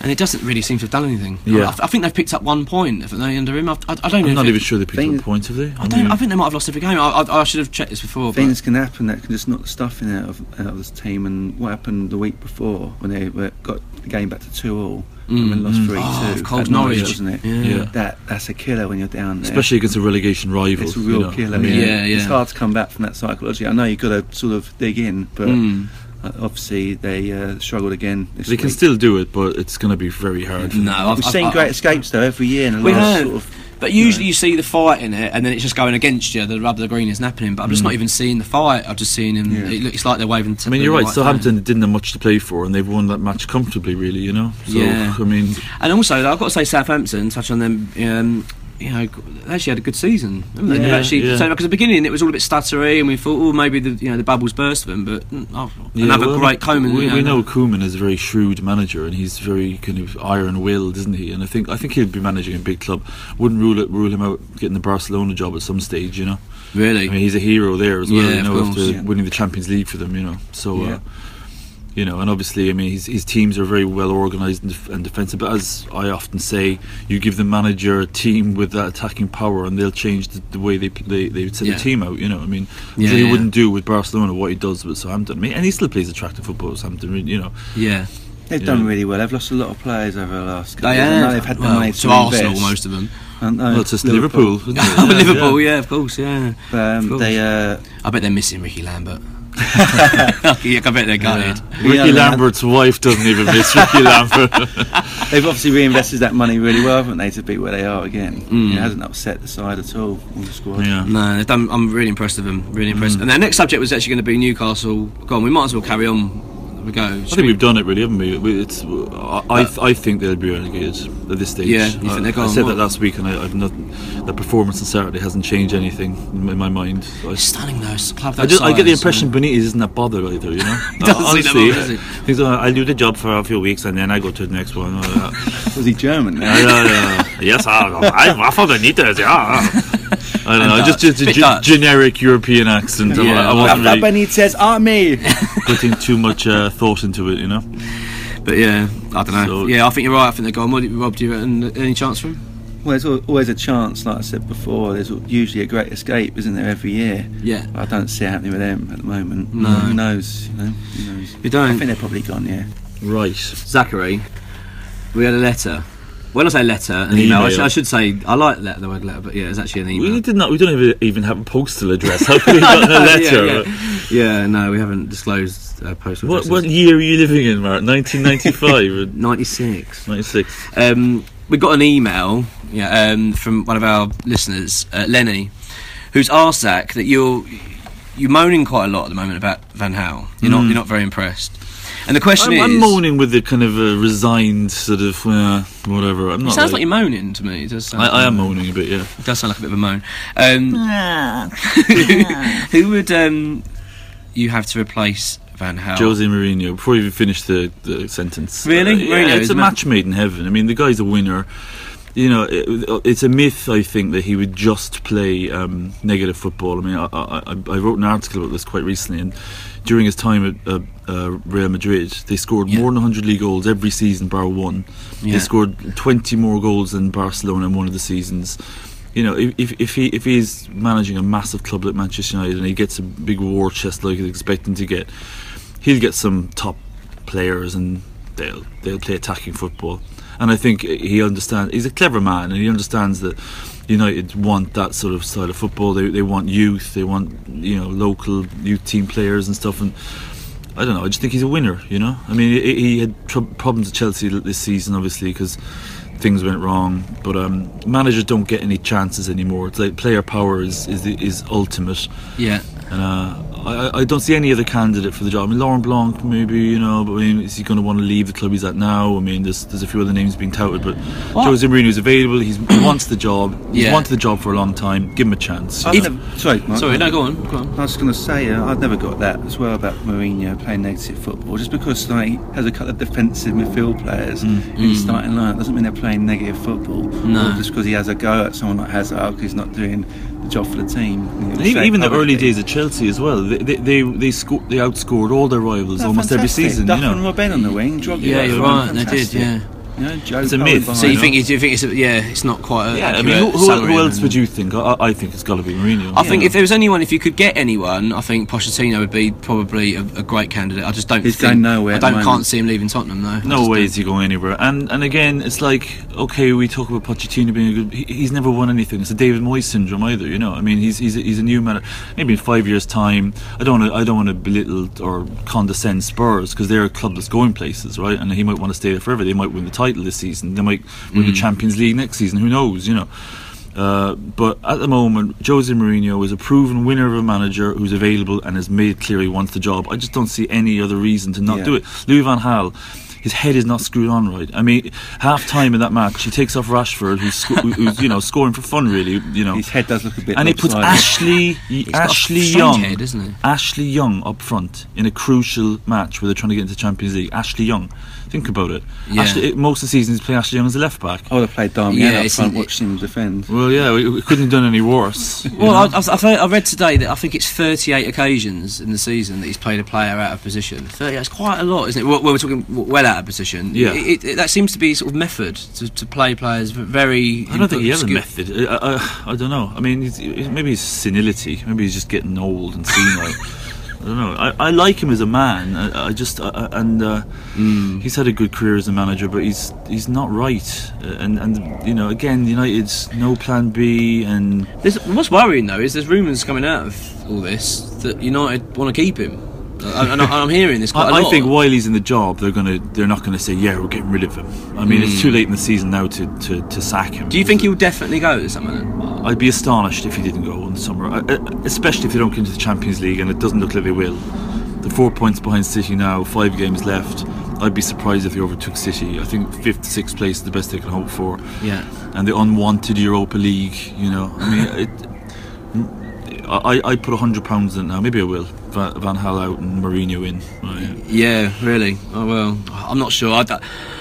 and it doesn't really seem to have done anything. Yeah. I, I think they've picked up one point, haven't they, under him? I, I, I don't know. I'm if not it- even sure they picked Thing- up points, have they? I, don't, I think they might have lost every game. I, I, I should have checked this before. But Things can happen that can just knock the stuffing out of, out of this team. And what happened the week before when they were, got the game back to two all and then lost three two? Oh, of course, at Norwich, Norwich. wasn't it? Yeah. Yeah. That that's a killer when you're down there. Especially against a relegation rival. It's a real you know. killer. I mean, yeah. Yeah, yeah. It's hard to come back from that psychology. I know you've got to sort of dig in, but Mm. uh, obviously they uh, struggled again this they can week. still do it, but it's going to be very hard. for No, them. I've, We've I've- seen I've- great escapes though every year in the We last have. sort of. But usually you see the fight in it, and then it's just going against you. The rub of the green is napping him. But I'm just not even seeing the fight. I've just seen him. Yeah. It looks like they're waving. To I mean, the you're right. white Southampton flag. didn't have much to play for, and they've won that match comfortably, really. You know. So, Yeah. I mean, And also, I've got to say, Southampton. Touch on them. Um, you know, they actually had a good season. Haven't they? They've Yeah, actually, yeah. so because at the beginning it was all a bit stuttery, and we thought, oh, maybe the you know the bubbles burst for them. But mm, oh, yeah, another well, great Koeman. We, you know, we know Koeman is a very shrewd manager, and he's very kind of iron-willed, isn't he? And I think I think he'll be managing a big club. Wouldn't rule it rule him out getting the Barcelona job at some stage. You know. Really. I mean, he's a hero there as well. Yeah, you of know, course, after yeah. winning the Champions League for them. You know, so. Yeah. Uh, You know, and obviously, I mean, his, his teams are very well organised and, def- and defensive. But as I often say, you give the manager a team with that attacking power, and they'll change the, the way they they they set Yeah. the team out. You know, I mean, Yeah, so he yeah. wouldn't do with Barcelona what he does with Southampton. I mean, and he still plays attractive football at Southampton. You know, Yeah. They've Yeah. done really well. They've lost a lot of players over the last couple They of years. I have. know they've had the well, money to to Arsenal, invest. most of them. I know, well, it's just Liverpool. isn't it? Oh, Yeah, Liverpool, yeah. yeah, of course, yeah. Um, Of course. they uh, I bet they're missing Ricky Lambert. yeah, I bet they're gutted. Ricky Yeah, they- Lambert's wife doesn't even miss Ricky Lambert. they've obviously reinvested that money really well, haven't they, to be where they are again? Mm. It hasn't upset the side at all. All the squad. yeah. No, they've done, I'm really impressed with them. Really impressed. And their next subject was actually going to be Newcastle. Go on, we might as well carry on. We go. I think we've done it, really, haven't we? We- It's, I, I, th- I think they'll be relegated at this stage. Yeah, you think I, they're I gone? said What? that last week, and I, I've not. The performance on Saturday hasn't changed anything in, in my mind. I, It's stunning though. It's a club I, that just, I get the size, impression yeah. Benitez isn't that bothered either. You know, He doesn't seem that honestly, bothered, does he? he's like, I'll do the job for a few weeks, and then I go to the next one. Uh, Was he German now? yeah, yeah. Yes, I, I, I for Benitez. Yeah. I don't know, And just, just a Dutch. ge- Bit Dutch. generic European accent. I- Yeah, I, wasn't That really Benitez army. putting too much uh, thought into it. You know. But yeah, I don't know. So- yeah, I think you're right. I think they're gone. What, Rob, do you reckon any chance for him? Well, there's al- always a chance, like I said before. There's usually a great escape, isn't there, every year? Yeah. I don't see it happening with them at the moment. No. Who knows? You know, who knows? You don't? I think they're probably gone. Yeah. Right. Zachary, we had a letter. When I say letter, an An email, I, email. should, I should say I like letter, the word letter, but yeah, it's actually an email. We did not. We don't even, even have a postal address. How could we have gotten a letter? yeah, yeah. yeah, no, we haven't disclosed uh, postal What, addresses. what year are you living in, Mark? nineteen ninety-five or ninety-six. ninety-six? Um, we got an email, yeah, um, from one of our listeners, uh, Lenny, who's asked Zach that you're you're moaning quite a lot at the moment about Van Gaal. You're not you're not very impressed. And the question I'm, is, I'm moaning with the kind of uh, resigned sort of uh, whatever. I'm it not. sounds like like you're moaning to me. It does sound I, I am moaning a bit, yeah. It does sound like a bit of a moan. Um, who would um, you have to replace Van Gaal? Jose Mourinho. Before you even finish the, the sentence, Really? Uh, yeah, Mourinho it's is a ma- match made in heaven. I mean, the guy's a winner. You know, it, it's a myth, I think, that he would just play um, negative football. I mean, I, I, I wrote an article about this quite recently, and during his time at uh, uh, Real Madrid, they scored Yeah. more than one hundred league goals every season, bar one. Yeah. They scored twenty more goals than Barcelona in one of the seasons. You know, if, if, if he if he's managing a massive club like Manchester United and he gets a big war chest like he's expecting to get, he'll get some top players and they'll they'll play attacking football. And I think he understands. He's a clever man, and he understands that United want that sort of style of football. They they want youth. They want, you know, local youth team players and stuff. And I don't know. I just think he's a winner. You know. I mean, he, he had tr- problems at Chelsea this season, obviously, because things went wrong. But um, managers don't get any chances anymore. It's like player power is is the, is ultimate. Yeah. And uh, I, I don't see any other candidate for the job. I mean, Laurent Blanc, maybe, you know, but I mean, is he going to want to leave the club he's at now? I mean, there's there's a few other names being touted, but What? Jose Mourinho's available. He's, he wants the job. He's Yeah. wanted the job for a long time. Give him a chance. I've If- never, sorry, Mark. Sorry, no, go on. Go on. I was going to say, uh, I've never got that as well about Mourinho playing negative football. Just because like, he has a couple of defensive midfield players in his starting line doesn't mean they're playing negative football. No. Or just because he has a go at someone like Hazard because he's not doing the job for the team. And even, even the early days at Chelsea as well, they they they, they, sco- they outscored all their rivals almost every season. Duff you know. and Robben on the wing. Drogba Yeah, was you're fantastic. right. They did. Yeah. You know, Joe It's a Cole myth. behind So you him. think? Do you think it's? A, yeah, it's not quite. A Yeah, I mean, who, who, who else would you think? I, I think it's got to be Mourinho. I think if there was anyone, if you could get anyone, I think Pochettino would be probably a, a great candidate. I just don't. He's think, going nowhere I at the don't moment. can't see him leaving Tottenham though. I No just way don't. is he going anywhere. And and again, it's like, okay, we talk about Pochettino being a good. He, he's never won anything. It's a David Moyes syndrome either. You know, I mean, he's he's a, he's a new man. Maybe in five years' time, I don't wanna, I don't want to belittle or condescend Spurs because they're a club that's going places, right? And he might want to stay there forever. They might win the title this season. They might win the Champions League next season. Who knows? You know. Uh, but at the moment, Jose Mourinho is a proven winner of a manager who's available and has made clear he wants the job. I just don't see any other reason to not Yeah. do it. Louis van Gaal, his head is not screwed on right. I mean, half time in that match, he takes off Rashford, who's, sco- who's you know scoring for fun, really. You know, His head does look a bit and he puts lopsided. Ashley got a Ashley strange Young, head, isn't he? Ashley Young up front in a crucial match where they're trying to get into the Champions League. Ashley Young, think about it. Yeah. Ashley, most of the season he's playing Ashley Young as a left back. I would have played Darmian Yeah, up it's- front, it- watching him defend. Well, yeah, we, we couldn't have done any worse. you Well, know? I, I've, I've I read today that I think it's thirty-eight occasions in the season that he's played a player out of position. thirty, that's quite a lot, isn't it? Well, we're talking well out of position. Yeah. It, it, that seems to be sort of method to, to play players very. I don't think he has a skill- method. I, I, I don't know. I mean, he's, maybe it's senility. Maybe he's just getting old and senile. I don't know. I, I like him as a man. I, I just I, and uh, Mm. he's had a good career as a manager, but he's he's not right. Uh, And and you know, again, United's no plan B, and There's, what's worrying though is there's rumours coming out of all this that United want to keep him. I, and I, I'm hearing this quite a I, lot. I think while he's in the job, they're gonna they're not gonna say, yeah, we're getting rid of him. I mean, it's too late in the season now to, to, to sack him. Do you think he'll definitely go this summer then? I'd be astonished if he didn't go in the summer, I- I- especially if they don't get into the Champions League, and it doesn't look like they will. They're four points behind City now, five games left. I'd be surprised if they overtook City. I think fifth, sixth place is the best they can hope for. Yeah. And the unwanted Europa League, you know. I mean, it, I I put a hundred pounds in it now. Maybe I will. Van, Van Gaal out and Mourinho in. Right. Yeah, really. Oh well, I'm not sure. I,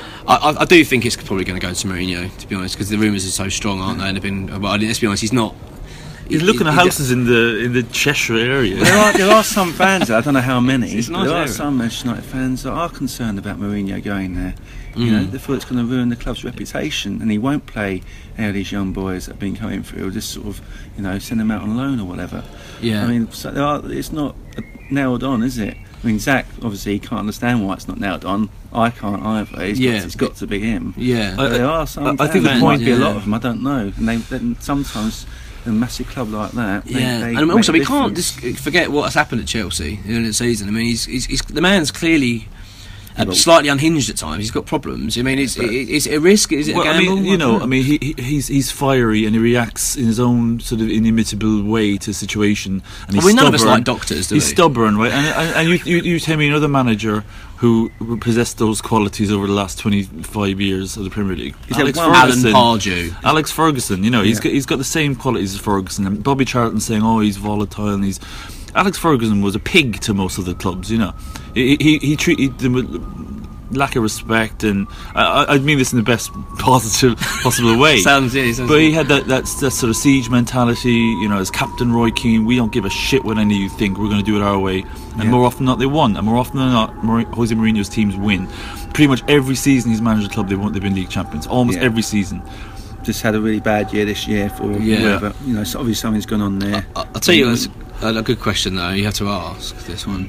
I, I do think it's probably going to go to Mourinho, to be honest, because the rumours are so strong, aren't they? And they've been. Well, let's be honest, he's not. He's looking at houses in the in the Cheshire area. There are there are some fans, I don't know how many, It's a but nice there are area. some Manchester United fans that are concerned about Mourinho going there. You know, they feel it's going to ruin the club's reputation, and he won't play any of these young boys that have been coming through. He'll just sort of, you know, send them out on loan or whatever. Yeah. I mean, so there are, it's not uh, nailed on, is it? I mean, Zach obviously can't understand why it's not nailed on. I can't either. He's Yeah. got, it's got to be him. Yeah. But there are some. I- I fans, think the there point- might be a lot yeah. of them. I don't know. And they, they sometimes a massive club like that. They, Yeah, they and make also a we can't difference. just forget what has happened at Chelsea in the end of the season. I mean, he's, he's, he's the man's clearly uh, but- slightly unhinged at times. He's got problems. I mean, is, is it a risk? Is it Well, a I gamble? mean, you know, don't I mean, he, he he's he's fiery and he reacts in his own sort of inimitable way to a situation. And he's Well, none of us stubborn. like doctors, do He's we? stubborn, right? And and, and you, you you tell me another manager who possessed those qualities over the last twenty-five years of the Premier League. Is that Alex one- Alan Ferguson. Pardew. Alex Ferguson, you know, he's Yeah. got he's got the same qualities as Ferguson. And Bobby Charlton saying, "Oh, he's volatile," and he's Alex Ferguson was a pig to most of the clubs. You know, he he, he treated them with lack of respect, and I, I I mean this in the best positive possible way. Sounds, yeah, sounds But he had that, that that sort of siege mentality. You know, as Captain Roy Keane, we don't give a shit what any of you think. We're going to do it our way. And Yeah. more often than not, they won. And more often than not, Mor- Jose Mourinho's teams win. Pretty much every season he's managed a club, they've won. They've been league champions. Almost Yeah. every season. Just had a really bad year this year for Yeah. whoever. You know, so obviously something's gone on there. I- I'll tell you, that's a, a good question though. You have to ask this one.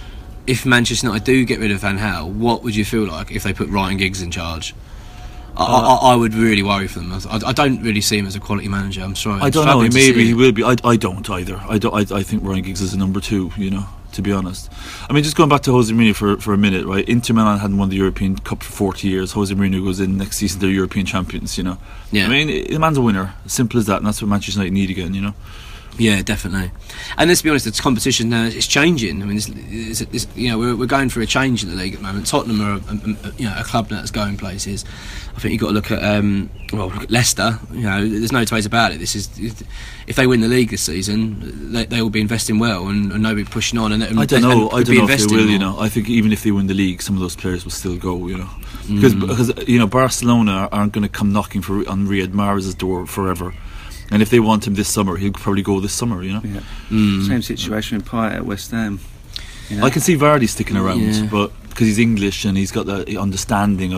If Manchester United do get rid of Van Gaal, what would you feel like if they put Ryan Giggs in charge? I, I, I would really worry for them. I, I don't really see him as a quality manager. I'm sorry. I I'm don't know. struggling to Maybe see he it. will be. I, I don't either. I, don't, I I think Ryan Giggs is a number two. You know, to be honest. I mean, just going back to Jose Mourinho for, for a minute, right? Inter Milan hadn't won the European Cup for forty years. Jose Mourinho goes in next season, they're European champions. You know. Yeah. I mean, the man's a winner. Simple as that, and that's what Manchester United need again. You know. Yeah, definitely. And let's be honest, the competition now is changing. I mean, it's, it's, it's, you know, we're, we're going through a change in the league at the moment. Tottenham are, a, a, a, you know, a club that's going places. I think you've got to look at, um, well, look at Leicester. You know, there's no two ways about it. This is, if they win the league this season, they, they will be investing well and, and nobody pushing on. And, and I don't and know. I be don't know if they investing will. You more. know, I think even if they win the league, some of those players will still go. You know, because because you know Barcelona aren't going to come knocking for on Riyad Mahrez's door forever. And if they want him this summer, he'll probably go this summer. You know. Yeah. Same situation with Payet at West Ham. You know? I can see Vardy sticking around, Yeah. but because he's English and he's got that understanding of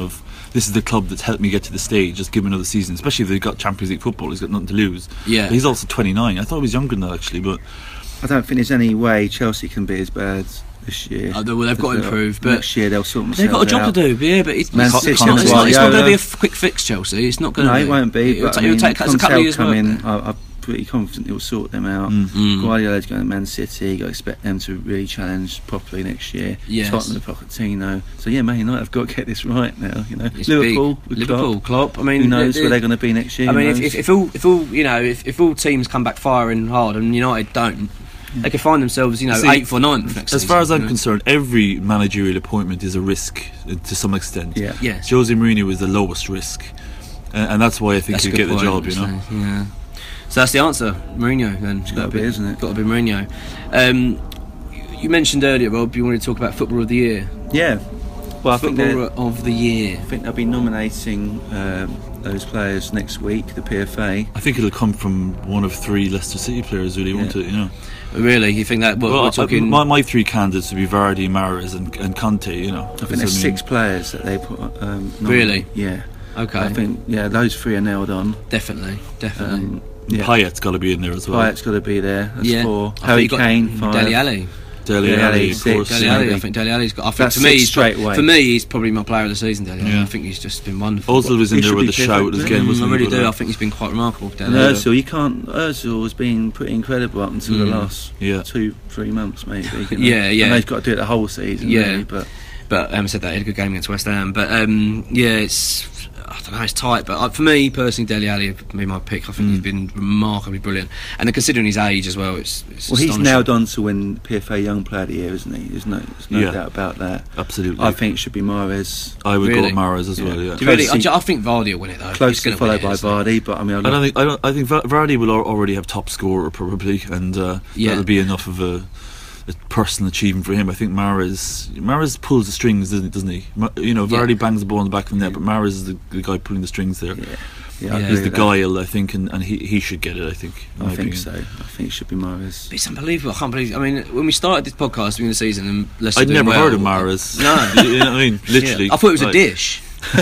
this is the club that's helped me get to the stage, just give him another season, especially if they've got Champions League football, he's got nothing to lose. Yeah. But he's also twenty-nine. I thought he was younger than that actually, but I don't think there's any way Chelsea can be as bad this year. Oh, well, they've got to improve, but next year they'll sort themselves they've got a job out. to do. Yeah, but it's, Man it's, City it's not, and it's not, it's not going to be a Guardiola. f- quick fix, Chelsea. It's not going to No, be. it won't be. It'll, But ta- I mean, it'll take it's a couple of Conte years come work. in. I, I'm pretty confident he'll sort them out. Mm. Guardiola's going to Man City. You got to expect them to really challenge properly next year. Yes. Tottenham, Pochettino. So yeah, Man United have got to get this right now. You know, It's Liverpool, big. with Liverpool, Klopp. Klopp. I mean, Who knows they- where they're going to be next year? I who mean, if, knows? if, if all, if all, you know, if, if all teams come back firing hard and United don't, they could find themselves, you know, See, eighth or ninth next as season, far as I'm you know? concerned, every managerial appointment is a risk uh, to some extent. Yeah. Yes. Jose Mourinho is the lowest risk, uh, and that's why I think That's a he'll good get the point, job. You know. so, yeah. So that's the answer, Mourinho. Then it's gotta be, isn't it? Got to be Mourinho. Um, you mentioned earlier, Rob, you wanted to talk about Footballer of the Year. yeah. Well, I think they're- Footballer of the Year. I think they'll be nominating um, those players next week, the P F A. I think it'll come from one of three Leicester City players. Really, won't Yeah. it? You know. Really, you think that? What, Well, we're I- talking. my, my three candidates would be Vardy, Mahrez, and, and Conte. You know. I think there's six players that they put. Um, nominate. Really? Yeah. okay, I think yeah, those three are nailed on. definitely, definitely. Um, yeah. Payet's got to be in there as well. Payet's got to be there. That's yeah, four. I think Harry you got Kane, five. Dele Alli. Dele Dele Alli, Alli, of six. course. Dele yeah. Alli, maybe. I think Dele Alli's got. I think That's for me, six he's straight pro- away. for me, he's probably my player of the season. Dele Alli. Yeah. I think he's just been wonderful. Ozil was in He there should with be a shout perfect, again, yeah. Mm, wasn't I really he? do. But, uh, I think he's been quite remarkable. Dele And Alli. Ozil, you can't. Ozil has been pretty incredible up until Mm. the last Yeah. two, three months, maybe. you know. Yeah, yeah. And they've got to do it the whole season. Yeah. really, but But um, I said that he had a good game against West Ham. But um, yeah, it's I don't know, it's tight. But uh, for me personally, Dele Alli would be my pick. I think Mm. he's been remarkably brilliant, and then considering his age as well, it's, it's well, he's astonishing. nailed on to win P F A Young Player of the Year, isn't he? There's no, there's no Yeah. doubt about that. Absolutely. I think it should be Mahrez. I would Really? go with Mahrez as Yeah. well. Yeah. Do you really? I, Closely- ju- I think Vardy will win it though. He's Closely gonna win followed it, by isn't he? Vardy, but I mean, I I don't think I don't. I think Va- Vardy will al- already have top scorer probably, and uh, Yeah. that'll be enough of a, a personal achievement for him. I think Mahrez Mahrez pulls the strings, doesn't he? Doesn't he? Ma- you know, Yeah. Vardy bangs the ball in the back of the net, but Mahrez is the, the guy pulling the strings there. yeah, Yeah. yeah, I agree He's the with that. guile, I think, and, and he he should get it. I think. in I my think opinion. so. I think it should be Mahrez. It's unbelievable. I can't believe. I mean, when we started this podcast during the season, and Leicester I'd doing never well, heard of Mahrez. No. you know what I mean? Literally, Yeah. I thought it was a like, dish.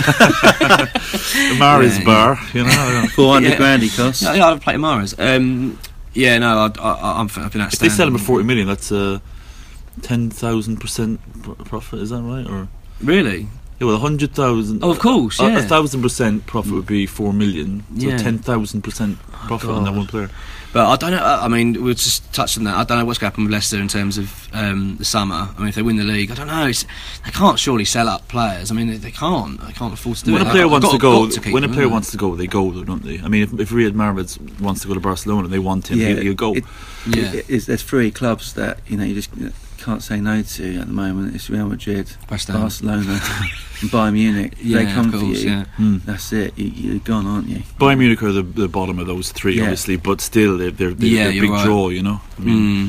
the Mahrez Yeah. bar. You know. I don't- Four hundred Yeah. grand he costs. Yeah, yeah, I'd play Mahrez. Um, yeah, no, I, I, I'm, I've been If they sell him for forty million, that's a ten thousand percent profit. Is that right? Or Really? yeah, well, a hundred thousand. Oh, of course, A yeah. a thousand percent profit would be four million. So Yeah. ten thousand percent profit on that God. one player. But I don't know. I mean, we'll just touch on that. I don't know what's going to happen with Leicester in terms of um, the summer. I mean, if they win the league, I don't know. It's, they can't surely sell up players. I mean, they, they can't. They can't afford to do When it. a player They've wants got to go, got to keep when a them, player haven't wants to go, they go, though, don't they? I mean, if, if Riyad Mahrez wants to go to Barcelona, and they want him. Yeah, he'll, he'll go. it- they? Yeah. It- it's- there's three clubs that you know you just can't say no to at the moment. It's Real Madrid, West Ham. Barcelona, and Bayern Munich. If Yeah, they come of for course, you, yeah. Hmm. that's it. You, you're gone, aren't you? Bayern Munich are the, the bottom of those three, Yeah. obviously, but still, they're, they're, they're, Yeah, they're a you're big right. draw, you know. I mean, Mm.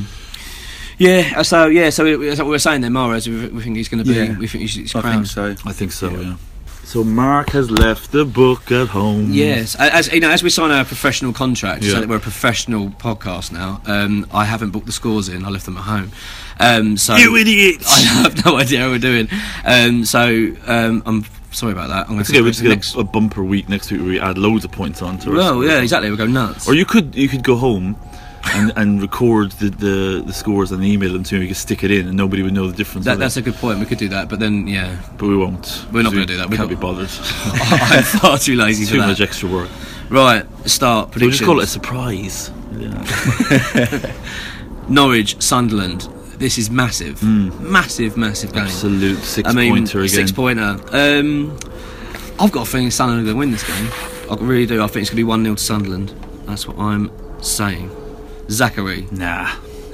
Yeah. So yeah. So we, that's what we were saying there, Mahrez. We, we think he's going to be. Yeah. We think he's, he's I crowned. think so. I think so. Yeah. Yeah. So Mark has left the book at home. Yes, as you know, as we sign our professional contract, Yeah. so that we're a professional podcast now. Um, I haven't booked the scores in; I left them at home. Um, so You idiots! I have no idea how we're doing. Um, so um, I'm sorry about that. I'm going It's to okay. We just get next. a, a bumper week next week where we add loads of points on to Well, us. yeah, exactly. We'll go nuts. Or you could you could go home and, and record the, the, the scores and email them to me. We could stick it in, and nobody would know the difference. that, of that's it. a good point. We could do that, but then yeah, But we won't. We're not We gonna do that. We've Can't got- be bothered. I'm far too lazy Too for that. much extra work. Right, start So we predictions. just call it a surprise. Yeah. Norwich, Sunderland. This is massive, massive, massive game. Absolute six I mean, pointer again. six pointer. Um, I've got a feeling Sunderland are going to win this game. I really do. I think it's going to be one nil to Sunderland. That's what I'm saying. Zachary. Nah.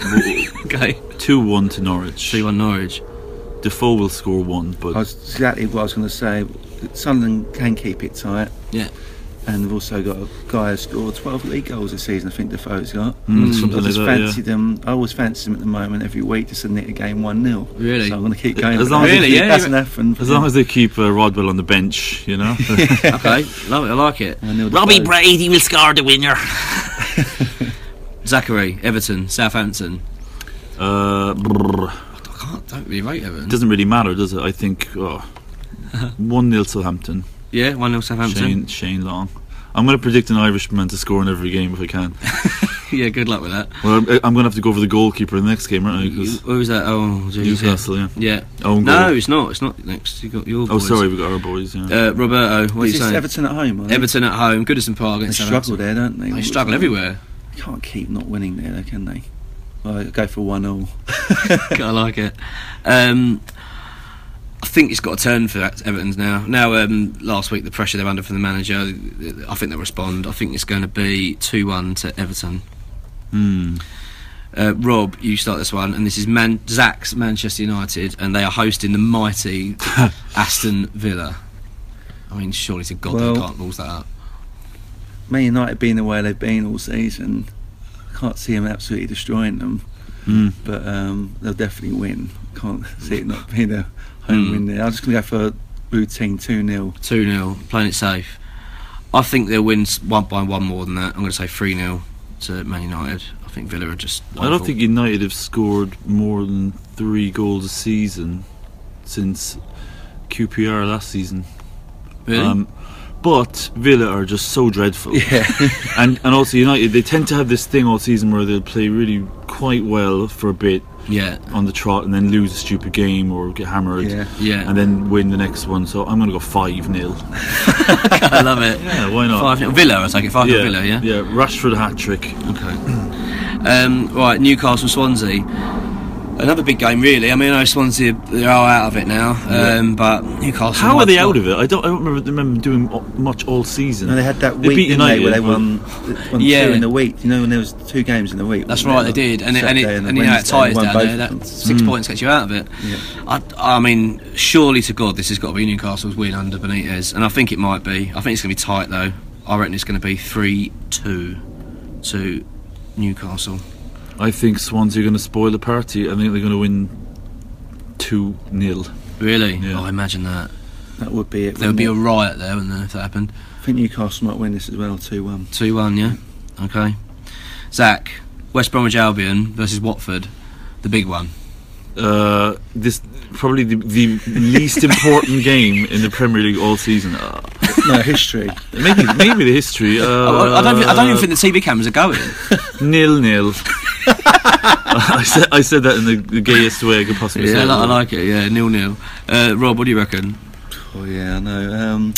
Okay. two one to Norwich. three one Norwich. Defoe will score one, but I was exactly what I was going to say. Sunderland can keep it tight, Yeah. and they've also got a guy who scored twelve league goals this season. I think Defoe's got. Mm, something I like just that. fancy Yeah. them. I always fancy them at the moment every week to submit a game one nil. Really? So I'm going to keep going. As with long that. as Really, It yeah, hasn't you- happened. As long as they keep uh, Rodwell on the bench, you know. Okay. Love it. I like it. one nil Robbie Defoe. Brady will score the winner. Zachary. Everton. Southampton. Uh, brrr. I can't. Don't really rate Everton. Doesn't really matter, does it? I think oh, one nil Southampton. Yeah, one nil Southampton. Shane, Shane Long. I'm going to predict an Irishman to score in every game if I can. Yeah, good luck with that. Well, I'm, I'm going to have to go for the goalkeeper in the next game, aren't I? 'Cause Who was that? Oh, geez, Newcastle, yeah. Yeah. Own No, goal. it's not. It's not next. You got your Oh, boys. sorry, we've got our boys. Yeah. Uh, Roberto, what are you Is this saying? Everton at home? Are they? Everton at home, Goodison Park They against struggle Southampton. there, don't they? They struggle everywhere. They can't keep not winning there, though, can they? Well, I'll go for one all. I like it. Um, I think it's got a turn for Everton's now. Now, um, last week the pressure they're under from the manager, I think they'll respond. I think it's going to be two one to Everton. Hmm. Uh, Rob, you start this one, and this is Man- Zach's Manchester United, and they are hosting the mighty Aston Villa. I mean, surely to God Well, they can't balls that up. Man United being the way they've been all season, I can't see them absolutely destroying them. Mm. But um, they'll definitely win. Can't see it not being a home Mm. win there. I'm just going to go for routine two nil. two nil, playing it safe. I think they'll win s- one by one more than that. I'm going to say three nil to Man United. I think Villa are just... I don't think United have scored more than three goals a season since Q P R last season. Really? Um, but Villa are just so dreadful. Yeah. and and also United, they tend to have this thing all season where they'll play really quite well for a bit yeah. on the trot and then lose a stupid game or get hammered. Yeah. Yeah. And then win the next one. So I'm going to go five nil. I love it. Yeah, why not? five nil. Villa, I take it. five nil yeah, Villa, yeah? Yeah, Rashford hat trick. Okay. Um, right, Newcastle Swansea. Another big game, really. I mean, I know Swansea they are out of it now, um, but Newcastle. How are they out of it? I don't. I don't remember, remember doing o- much all season. No, they had that They week, beat didn't they, where they United, won, won Yeah. two in the week. You know, when there was two games in the week. That's wasn't right, there? they did, and it, and, it, Saturday and, the you know, it Wednesday, ties won down both there. of That them. six Mm. points gets you out of it. Yeah. I, I mean, surely to God, this has got to be Newcastle's win under Benitez, and I think it might be. I think it's going to be tight though. I reckon it's going to be three two to Newcastle. I think Swansea are going to spoil the party. I think they're going to win two nil. Really? Yeah. Oh, imagine that. That would be it. There would be a wouldn't riot there, wouldn't there, if that happened? it? I think Newcastle might win this as well, two one. two one, yeah? Okay. Zach, West Bromwich Albion versus Watford, the big one. Uh, this probably the, the least important game in the Premier League all season. Uh, No, history. maybe maybe the history. Uh, I, I, don't, thi- I don't even think the T V cameras are going. nil nil. I said I said that in the, the gayest way I could possibly say Yeah, I it. like, I like it, yeah, nil nil. Uh, Rob, what do you reckon? Oh, yeah, I know. Um,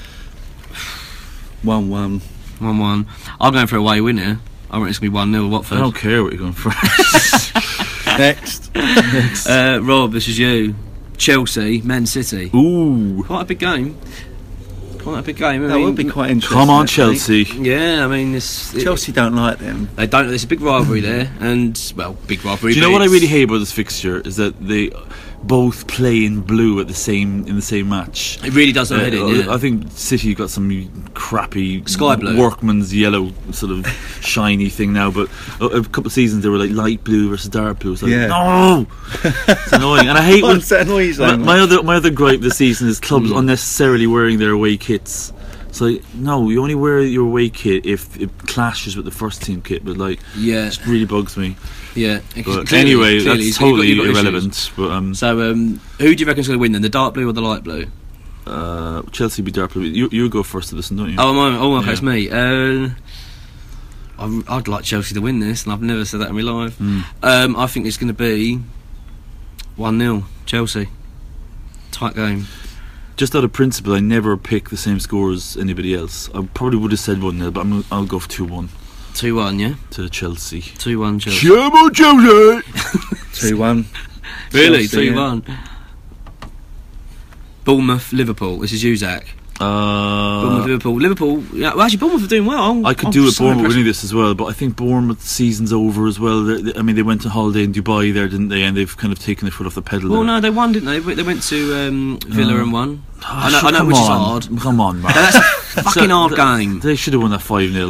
one one. one one. I'm going for a away win here. I reckon it's going to be one nil I Watford. don't care what you're going for. Next. Uh, Rob, this is you. Chelsea, Man City. Ooh, Quite a big game. Quite a big game. I That mean, would be quite interesting. come on, actually. Chelsea. Yeah, I mean, it's, it- Chelsea don't like them. they don't. There's a big rivalry there, and well, big rivalry. Do you know but what I it's- really hate about this fixture is that they both play in blue at the same in the same match. It really does Uh, not hit it. Yeah. I think City got some crappy Sky blue. workman's yellow sort of shiny thing now, but a, a couple of seasons they were like light blue versus dark blue. It's like, Yeah. no, it's annoying, and I hate when What's that noise? my, like? my other my other gripe this season is clubs Mm. unnecessarily wearing their away kits. It's like, no, you only wear your away kit if it clashes with the first team kit, but like, Yeah, it just really bugs me. yeah. But Clearly- anyway, clearly that's you've got- totally you've got issues. irrelevant. But um, So, um, who do you reckon's going to win then? The dark blue or the light blue? uh, Chelsea be dark blue. You you go first to this, one, don't you? Oh, am I, oh, okay, Yeah. it's me. Uh, I, I'd like Chelsea to win this, and I've never said that in my life. Mm. Um, I think it's going to be one nil Chelsea. Tight game. Just out of principle, I never pick the same score as anybody else. I probably would have said one nil, but I'm, I'll go for two one two one, yeah? to Chelsea. two one Chelsea. Come on, Chelsea! two one. Really? Chelsea, two one. Bournemouth, Liverpool. This is you, Zach. Bournemouth, Uh, Liverpool. Liverpool. Yeah, well, actually, Bournemouth are doing well. I'm, I could I'm do with so Bournemouth impressed. winning this as well, but I think Bournemouth season's over as well. They- they- I mean, they went on holiday in Dubai there, didn't they? And they've kind of taken their foot off the pedal. Well, there. no, they won, didn't they? They went to um, Villa Uh, and won. Ah, I know, sure, I know come which is on. hard. Come on, man. That's a fucking hard th- game. They should have won that five nil.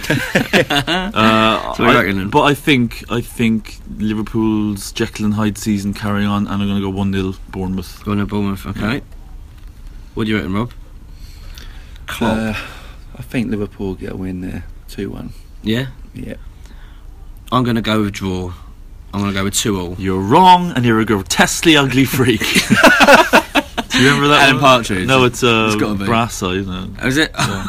uh, So what do you I- reckon then? but I think I think Liverpool's Jekyll and Hyde season carrying on, and I'm going to go one nil Bournemouth. Going to Bournemouth, okay. What do you reckon, Rob? Klopp. Uh, I think Liverpool get a win there. two one. Yeah? Yeah. I'm going to go with draw. I'm going to go with two all. You're wrong, and you're a grotesquely ugly freak. Do you remember that Alan one? Partridge. No, it's uh, It's gotta be. Brass Eye, isn't it? Oh, is it? Yeah.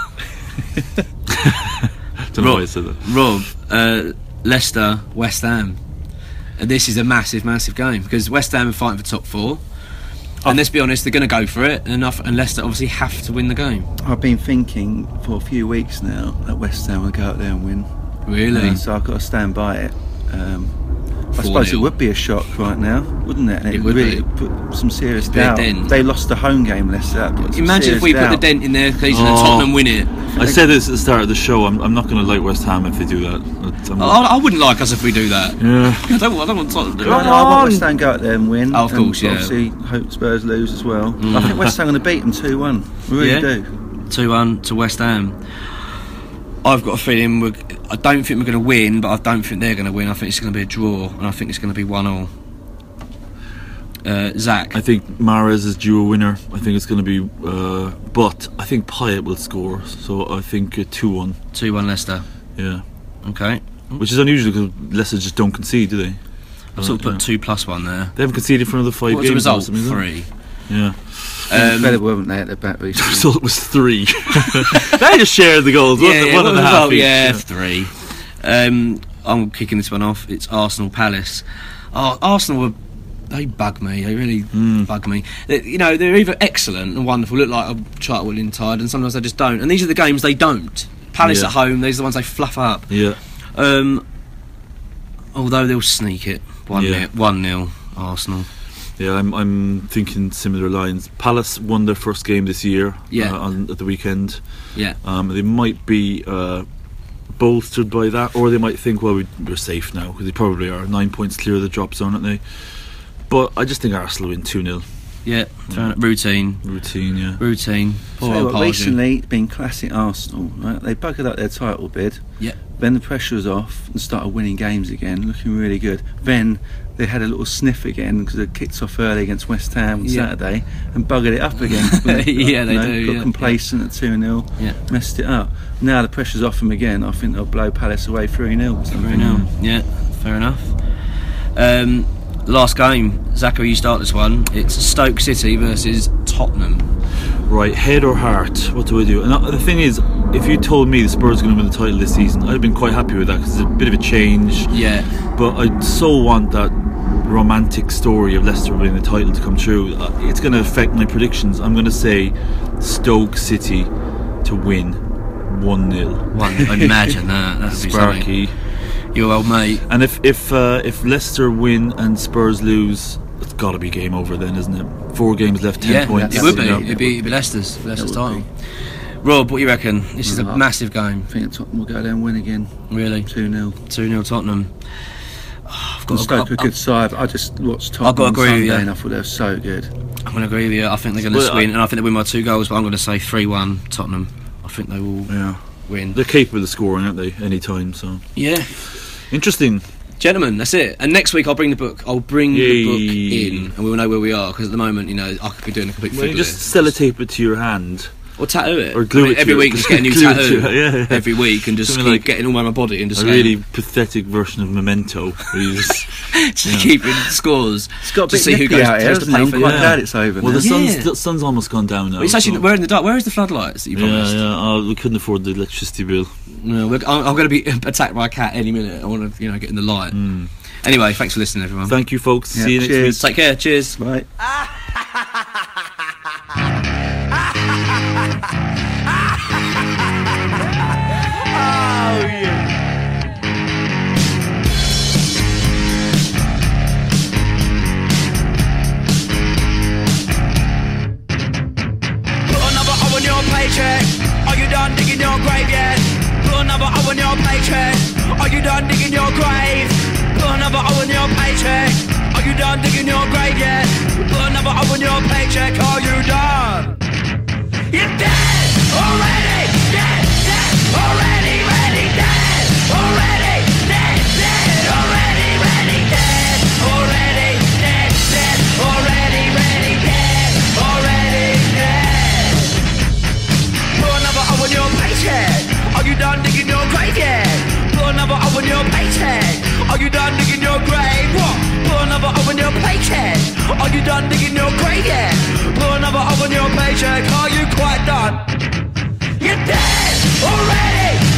Don't know why I said that. Rob, uh, Leicester, West Ham. And this is a massive, massive game because West Ham are fighting for top four. And let's be honest, they're going to go for it, and, enough, and Leicester obviously have to win the game. I've been thinking for a few weeks now that West Ham will go out there and win. Really? Uh, so I've got to stand by it. Um, I four suppose nil. it would be a shock right now, wouldn't it? And It would really be. put some serious It'd be a doubt. dent. They lost the home game, Leicester. That put some Imagine if we serious put the doubt. dent in there occasionally and Oh. Tottenham win it. I said this at the start of the show. I'm, I'm not going to like West Ham if they do that. It's- I'm- I, I wouldn't like us if we do that. yeah. I don't, I don't want Tottenham to do No, that. no, I want West Ham to go out there and win. Oh, of and course, yeah. Obviously, hope Spurs lose as well. I think West Ham are going to beat them two one. I really Yeah? do. two one to West Ham. I've got a feeling we're, I don't think we're going to win, but I don't think they're going to win. I think it's going to be a draw, and I think it's going to be one all. Uh, Zach, I think Mahrez is due a winner. I think it's going to be, uh, but I think Payet will score. So I think uh, two one. two one Leicester. Yeah, Okay. which is unusual because Leicester just don't concede, do they? I've sort of Uh, put yeah. two plus one there. They haven't conceded for another five What was the games. result? or something, is it? Three. Yeah. Um, Incredible, weren't they, at the back The recently? result was three. They just shared the goals. yeah, one, yeah, one what and a was the half result? each. Yeah, three. Um, I'm kicking this one off. It's Arsenal Palace. Oh, Arsenal were. They bug me. They really Mm. bug me. They, you know, they're either excellent and wonderful, look like a child willing tide, and sometimes they just don't. And these are the games they don't. Palace Yeah. at home, these are the ones they fluff up. Yeah. Um, although they'll sneak it. one Yeah. nil, one nil Arsenal. Yeah, I'm I'm thinking similar lines. Palace won their first game this year. Yeah. Uh, on at the weekend. Yeah. Um, they might be uh, bolstered by that, or they might think, well, we, we're safe now, because they probably are. Nine points clear of the drop zone, aren't they? But I just think Arsenal win two nil. Yeah, fair enough. Routine. Routine, yeah. Routine. Poor So old what, Pardew. recently, it's been classic Arsenal. Right? They buggered up their title bid. Yeah. Then the pressure was off and started winning games again, looking really good. Then they had a little sniff again because they kicked off early against West Ham on Yeah. Saturday and buggered it up again. Yeah, they You know, do, Got yeah. complacent at two nil, Yeah. messed it up. Now the pressure's off them again. I think they'll blow Palace away three nil. Three nil. Yeah, fair enough. Um, last game, Zachary, you start this one. It's Stoke City versus Tottenham. Right, head or heart? What do I do? And uh, the thing is, if you told me the Spurs are going to win the title this season, I'd have been quite happy with that because it's a bit of a change. Yeah. But I so want that romantic story of Leicester winning the title to come true. Uh, It's going to affect my predictions. I'm going to say Stoke City to win one nil. One. Imagine that. That'd be something. Sparky. Your old mate. And if if uh, if Leicester win and Spurs lose, it's got to be game over then, isn't it? Four games left, ten Yeah, points. it would be. Yeah. It'd be, it'd be Leicester's, Leicester's It would title. Rob, what do you reckon? This is a Well, massive game. I think Tottenham will go there and win again, Really. two nil. two nil Tottenham. Oh, I've got And to- Stoke a I- good side. I just watched I've got to Tottenham on agree with Sunday you. and I thought they were so good. I'm going to agree with you. I think they're going to Well, win, I- and I think they win by two goals. But I'm going to say three one Tottenham. I think they will Yeah, win. they're capable of scoring, aren't they? Any time. So Yeah. interesting. Gentlemen, that's it. And next week I'll bring the book. I'll bring the Yay. book in, and we'll know where we are. Because at the moment, you know, I could be doing a complete Well, fig you of just this. sellotape it to your hand. Or tattoo it. Or glue I mean, it to every it. week. Just get a new Glue it tattoo. to it, yeah, yeah. Every week, and just Something keep like getting all over my body and just A going- really pathetic version of Memento. Where you just, just keeping scores. It's got a to bit see who nippy goes out here, goes to hasn't it? play I'm for quite you. glad it's over well, now. the sun's Yeah. the sun's almost gone down now. It's actually so- we're in the dark. Where is the floodlights that you yeah, promised? yeah. Oh, we couldn't afford the electricity bill. No, we're, I'm, I'm going to be attacked by a cat any minute. I want to, you know, get in the light. Anyway, thanks for listening, everyone. Thank you, folks. Yeah, See you next cheers. week. Take care. Cheers. Right. Put another O on your paycheck. Are you done digging your grave yet? Put another O on your paycheck. Are you done digging your grave? Put another O on your paycheck. Are you done digging your grave yet? Put another O on your paycheck. Are you done? You're dead already. Dead, dead already. Ready, dead already. Dead, dead already. Ready, dead already. Dead, dead already. Ready, dead already. Dead. Put another O on your paycheck. Are you done digging your grave yet? Put another O on your paycheck. Are you done digging your grave? What? Put Put another hole in your paycheck. Are you done digging your grave yet? Put another hole in your paycheck. Are you quite done? You're dead already.